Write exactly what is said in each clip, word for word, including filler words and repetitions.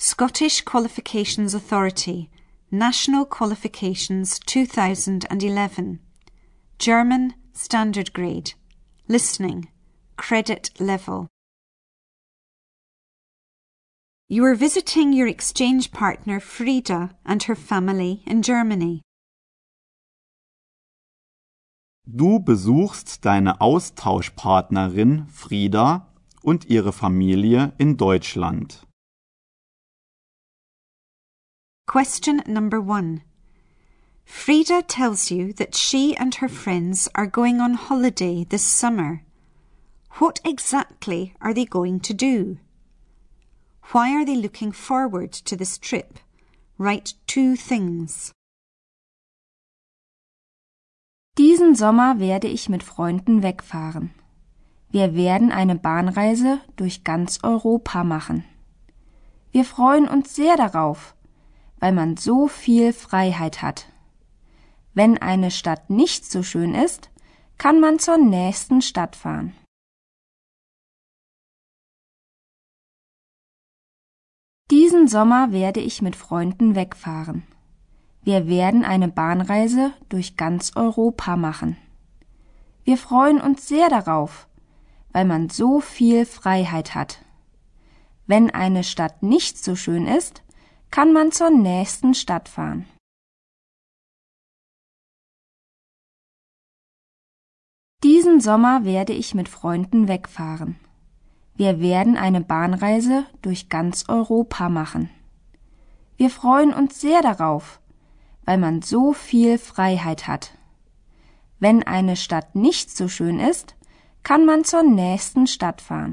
Scottish Qualifications Authority, National Qualifications two thousand eleven. German Standard Grade. Listening. Credit level. You are visiting your exchange partner Frieda and her family in Germany. Du besuchst deine Austauschpartnerin Frieda und ihre Familie in Deutschland. Question number one. Frieda tells you that she and her friends are going on holiday this summer. What exactly are they going to do? Why are they looking forward to this trip? Write two things. Diesen Sommer werde ich mit Freunden wegfahren. Wir werden eine Bahnreise durch ganz Europa machen. Wir freuen uns sehr darauf, weil man so viel Freiheit hat. Wenn eine Stadt nicht so schön ist, kann man zur nächsten Stadt fahren. Diesen Sommer werde ich mit Freunden wegfahren. Wir werden eine Bahnreise durch ganz Europa machen. Wir freuen uns sehr darauf, weil man so viel Freiheit hat. Wenn eine Stadt nicht so schön ist, kann man zur nächsten Stadt fahren. Diesen Sommer werde ich mit Freunden wegfahren. Wir werden eine Bahnreise durch ganz Europa machen. Wir freuen uns sehr darauf, weil man so viel Freiheit hat. Wenn eine Stadt nicht so schön ist, kann man zur nächsten Stadt fahren.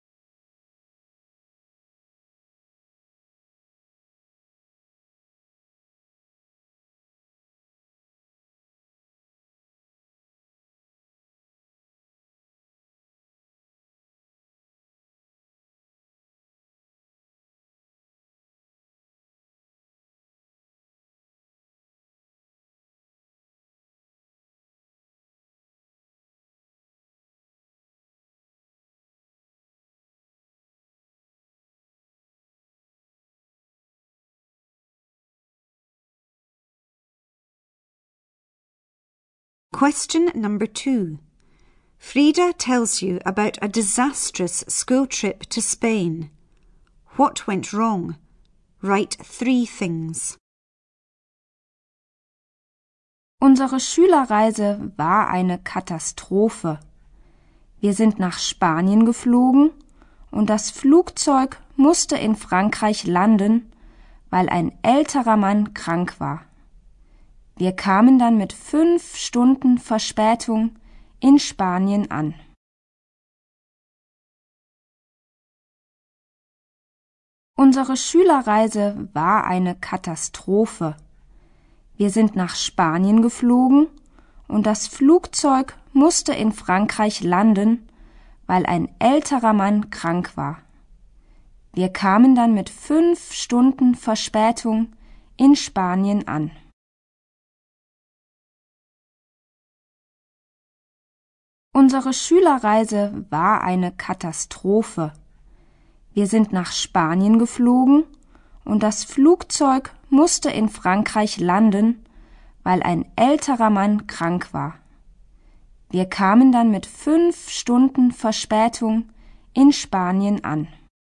Question number two. Frieda tells you about a disastrous school trip to Spain. What went wrong? Write three things. Unsere Schülerreise war eine Katastrophe. Wir sind nach Spanien geflogen und das Flugzeug musste in Frankreich landen, weil ein älterer Mann krank war. Wir kamen dann mit fünf Stunden Verspätung in Spanien an. Unsere Schülerreise war eine Katastrophe. Wir sind nach Spanien geflogen und das Flugzeug musste in Frankreich landen, weil ein älterer Mann krank war. Wir kamen dann mit fünf Stunden Verspätung in Spanien an. Unsere Schülerreise war eine Katastrophe. Wir sind nach Spanien geflogen und das Flugzeug musste in Frankreich landen, weil ein älterer Mann krank war. Wir kamen dann mit fünf Stunden Verspätung in Spanien an.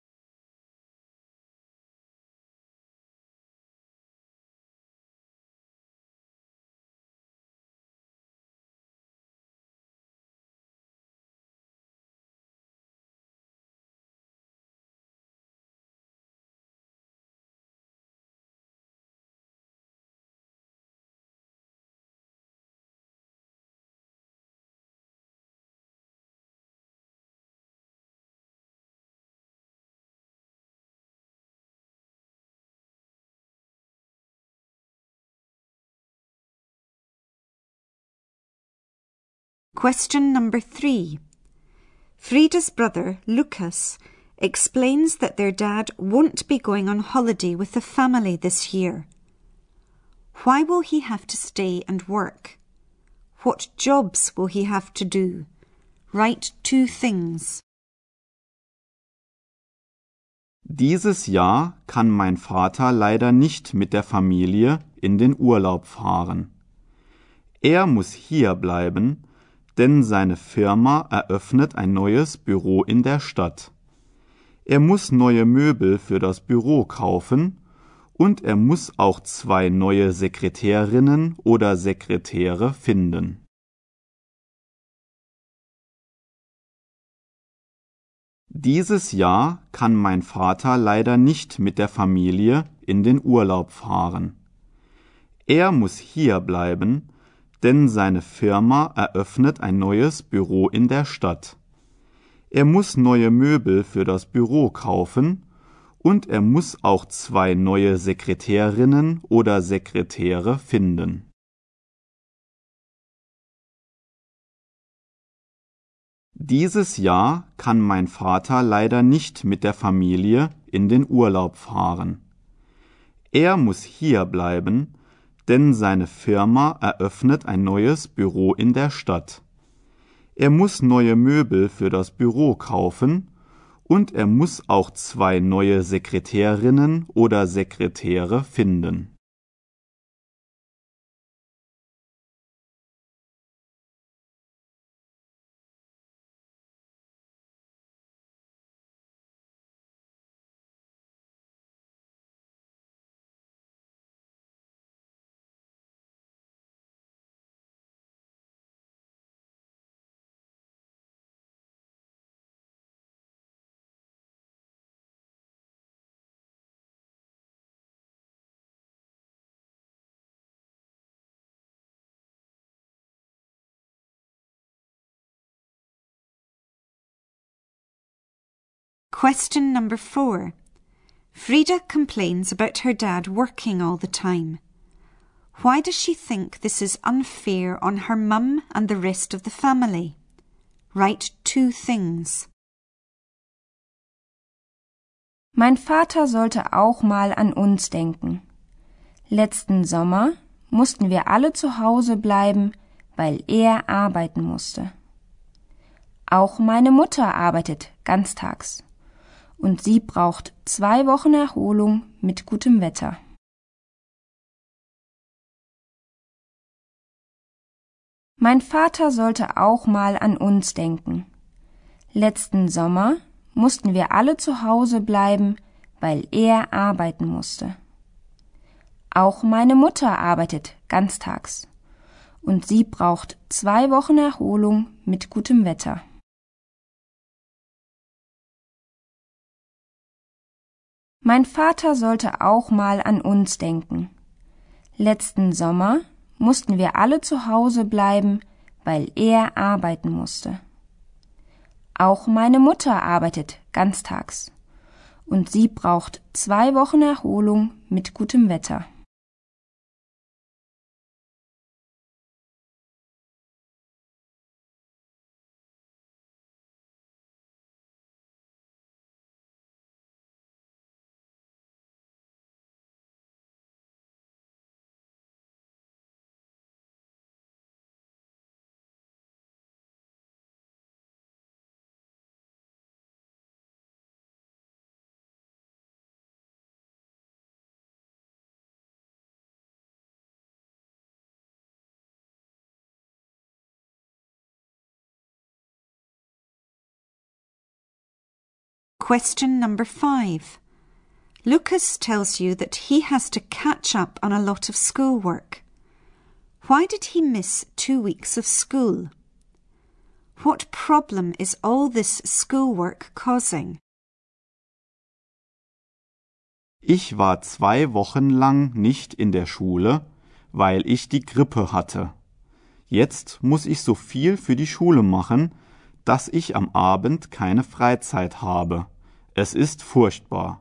Question number three. Frieda's brother, Lucas, explains that their dad won't be going on holiday with the family this year. Why will he have to stay and work? What jobs will he have to do? Write two things. Dieses Jahr kann mein Vater leider nicht mit der Familie in den Urlaub fahren. Er muss hier bleiben, denn seine Firma eröffnet ein neues Büro in der Stadt. Er muss neue Möbel für das Büro kaufen und er muss auch zwei neue Sekretärinnen oder Sekretäre finden. Dieses Jahr kann mein Vater leider nicht mit der Familie in den Urlaub fahren. Er muss hier bleiben, denn seine Firma eröffnet ein neues Büro in der Stadt. Er muss neue Möbel für das Büro kaufen und er muss auch zwei neue Sekretärinnen oder Sekretäre finden. Dieses Jahr kann mein Vater leider nicht mit der Familie in den Urlaub fahren. Er muss hier bleiben, denn seine Firma eröffnet ein neues Büro in der Stadt. Er muss neue Möbel für das Büro kaufen und er muss auch zwei neue Sekretärinnen oder Sekretäre finden. Question number four. Frida complains about her dad working all the time. Why does she think this is unfair on her mum and the rest of the family? Write two things. Mein Vater sollte auch mal an uns denken. Letzten Sommer mussten wir alle zu Hause bleiben, weil er arbeiten musste. Auch meine Mutter arbeitet ganztags und sie braucht zwei Wochen Erholung mit gutem Wetter. Mein Vater sollte auch mal an uns denken. Letzten Sommer mussten wir alle zu Hause bleiben, weil er arbeiten musste. Auch meine Mutter arbeitet ganztags und sie braucht zwei Wochen Erholung mit gutem Wetter. Mein Vater sollte auch mal an uns denken. Letzten Sommer mussten wir alle zu Hause bleiben, weil er arbeiten musste. Auch meine Mutter arbeitet ganztags und sie braucht zwei Wochen Erholung mit gutem Wetter. Question number five. Lucas tells you that he has to catch up on a lot of schoolwork. Why did he miss two weeks of school? What problem is all this schoolwork causing? Ich war zwei Wochen lang nicht in der Schule, weil ich die Grippe hatte. Jetzt muss ich so viel für die Schule machen, dass ich am Abend keine Freizeit habe. Es ist furchtbar.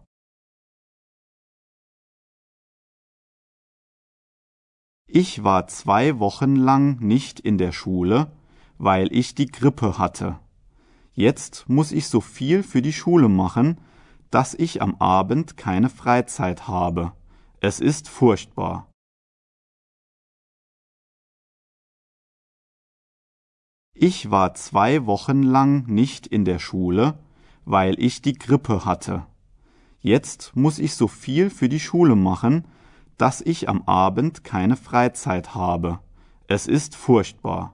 Ich war zwei Wochen lang nicht in der Schule, weil ich die Grippe hatte. Jetzt muss ich so viel für die Schule machen, dass ich am Abend keine Freizeit habe. Es ist furchtbar. Ich war zwei Wochen lang nicht in der Schule, weil ich die Grippe hatte. Jetzt muss ich so viel für die Schule machen, dass ich am Abend keine Freizeit habe. Es ist furchtbar.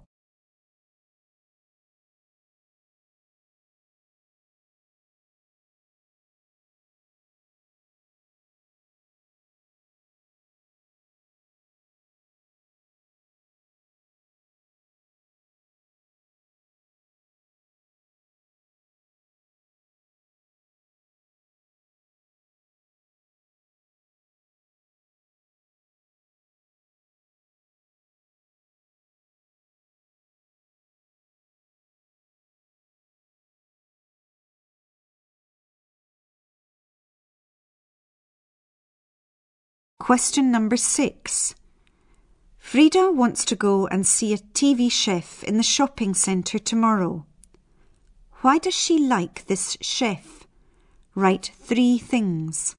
Question number six. Frida wants to go and see a T V chef in the shopping centre tomorrow. Why does she like this chef? Write three things.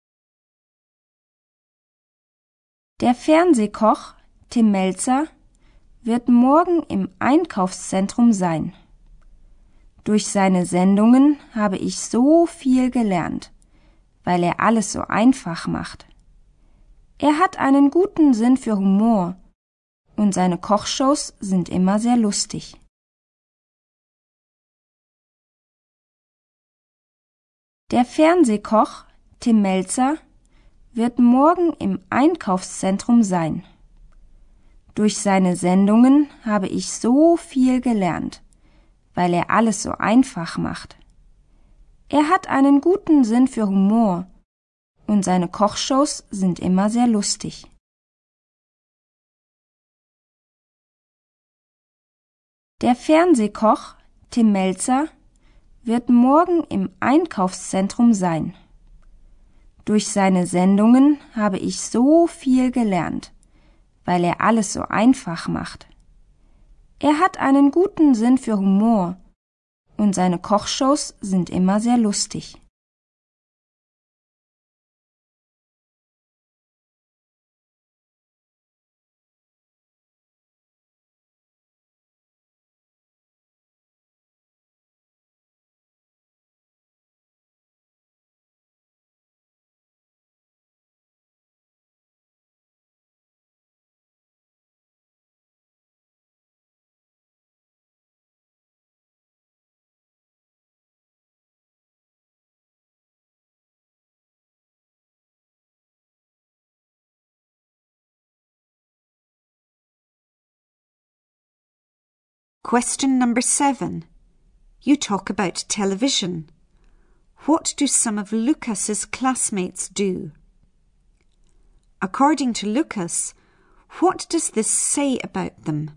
Der Fernsehkoch, Tim Melzer, wird morgen im Einkaufszentrum sein. Durch seine Sendungen habe ich so viel gelernt, weil er alles so einfach macht. Er hat einen guten Sinn für Humor und seine Kochshows sind immer sehr lustig. Der Fernsehkoch, Tim Melzer, wird morgen im Einkaufszentrum sein. Durch seine Sendungen habe ich so viel gelernt, weil er alles so einfach macht. Er hat einen guten Sinn für Humor und seine Kochshows sind immer sehr lustig. Der Fernsehkoch, Tim Melzer, wird morgen im Einkaufszentrum sein. Durch seine Sendungen habe ich so viel gelernt, weil er alles so einfach macht. Er hat einen guten Sinn für Humor und seine Kochshows sind immer sehr lustig. Question number seven. You talk about television. What do some of Lucas's classmates do? According to Lucas, what does this say about them?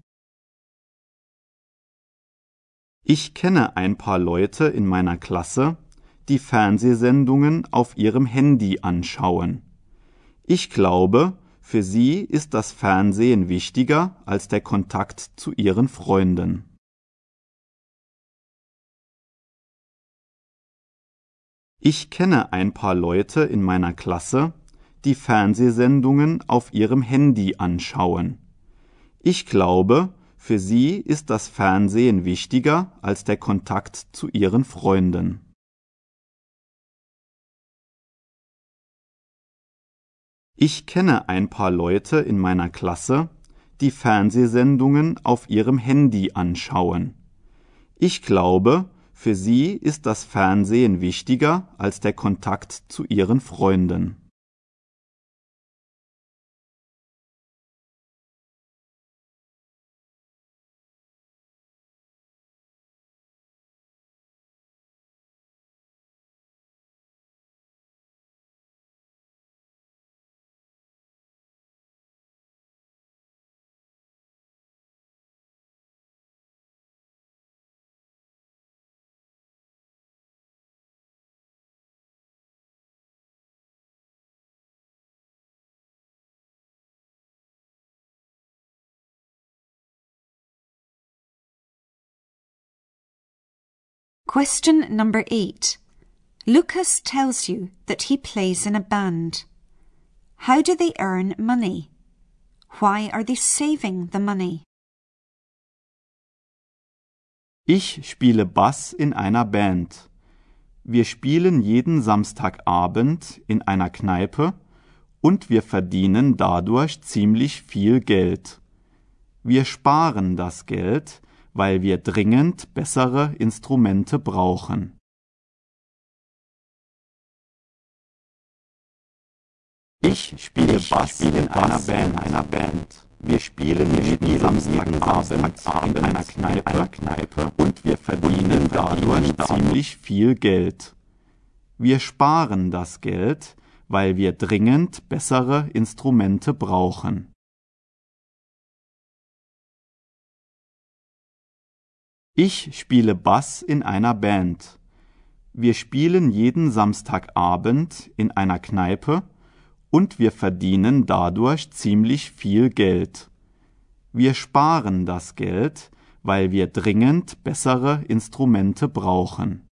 Ich kenne ein paar Leute in meiner Klasse, die Fernsehsendungen auf ihrem Handy anschauen. Ich glaube, für sie ist das Fernsehen wichtiger als der Kontakt zu ihren Freunden. Ich kenne ein paar Leute in meiner Klasse, die Fernsehsendungen auf ihrem Handy anschauen. Ich glaube, für sie ist das Fernsehen wichtiger als der Kontakt zu ihren Freunden. Ich kenne ein paar Leute in meiner Klasse, die Fernsehsendungen auf ihrem Handy anschauen. Ich glaube, für sie ist das Fernsehen wichtiger als der Kontakt zu ihren Freunden. Question number eight. Lucas tells you that he plays in a band. How do they earn money? Why are they saving the money? Ich spiele Bass in einer Band. Wir spielen jeden Samstagabend in einer Kneipe und wir verdienen dadurch ziemlich viel Geld. Wir sparen das Geld, weil wir dringend bessere Instrumente brauchen. Ich spiele Bass in einer Band. Einer Band. Wir spielen jeden Samstagabend in einer Kneipe, Kneipe und wir verdienen dadurch ziemlich viel Geld. Wir sparen das Geld, weil wir dringend bessere Instrumente brauchen. Ich spiele Bass in einer Band. Wir spielen jeden Samstagabend in einer Kneipe und wir verdienen dadurch ziemlich viel Geld. Wir sparen das Geld, weil wir dringend bessere Instrumente brauchen.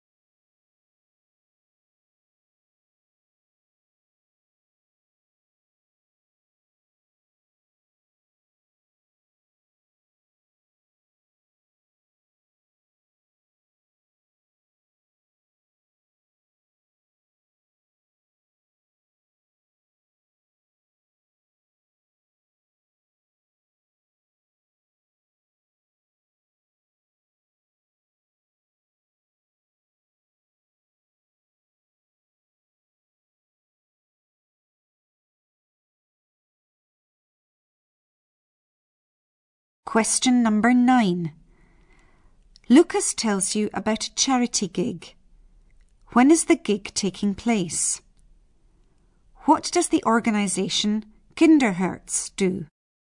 Question number nine. Lucas tells you about a charity gig. When is the gig taking place? What does the organisation Kinderherz do?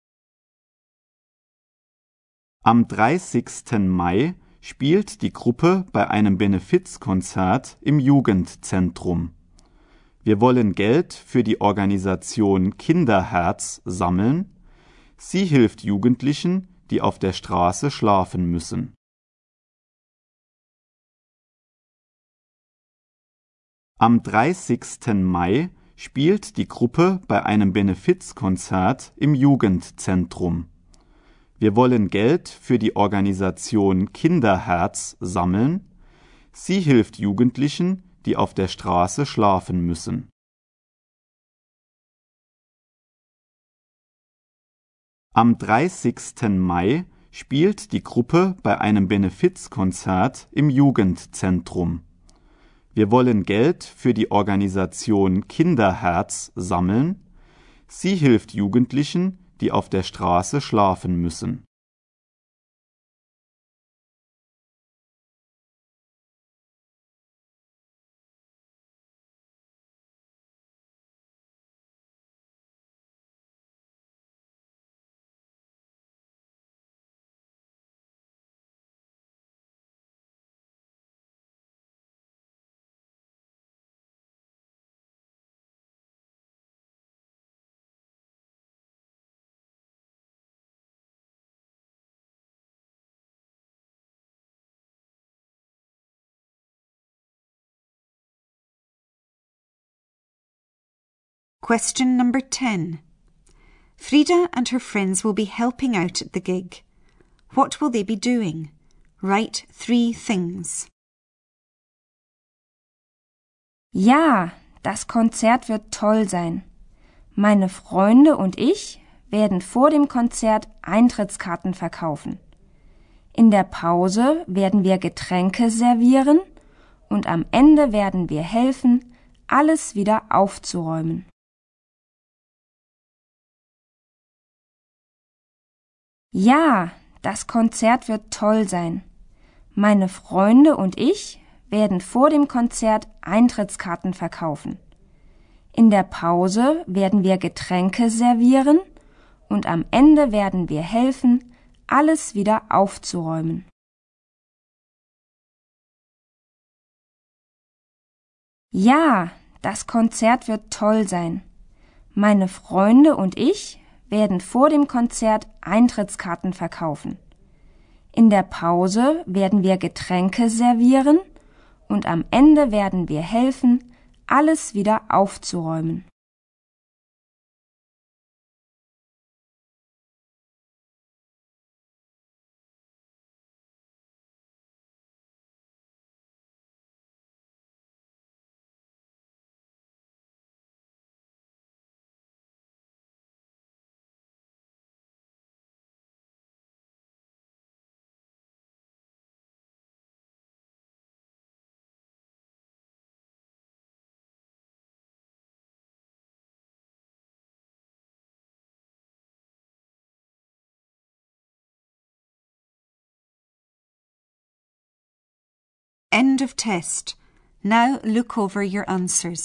Am dreißigsten Mai spielt die Gruppe bei einem Benefizkonzert im Jugendzentrum. Wir wollen Geld für die Organisation Kinderherz sammeln. Sie hilft Jugendlichen, die auf der Straße schlafen müssen. Am dreißigsten Mai spielt die Gruppe bei einem Benefizkonzert im Jugendzentrum. Wir wollen Geld für die Organisation Kinderherz sammeln. Sie hilft Jugendlichen, die auf der Straße schlafen müssen. Am dreißigsten Mai spielt die Gruppe bei einem Benefizkonzert im Jugendzentrum. Wir wollen Geld für die Organisation Kinderherz sammeln. Sie hilft Jugendlichen, die auf der Straße schlafen müssen. Question number ten. Frida and her friends will be helping out at the gig. What will they be doing? Write three things. Ja, das Konzert wird toll sein. Meine Freunde und ich werden vor dem Konzert Eintrittskarten verkaufen. In der Pause werden wir Getränke servieren und am Ende werden wir helfen, alles wieder aufzuräumen. Ja, das Konzert wird toll sein. Meine Freunde und ich werden vor dem Konzert Eintrittskarten verkaufen. In der Pause werden wir Getränke servieren und am Ende werden wir helfen, alles wieder aufzuräumen. Ja, das Konzert wird toll sein. Meine Freunde und ich werden vor dem Konzert Eintrittskarten verkaufen. In der Pause werden wir Getränke servieren und am Ende werden wir helfen, alles wieder aufzuräumen. End of test. Now look over your answers.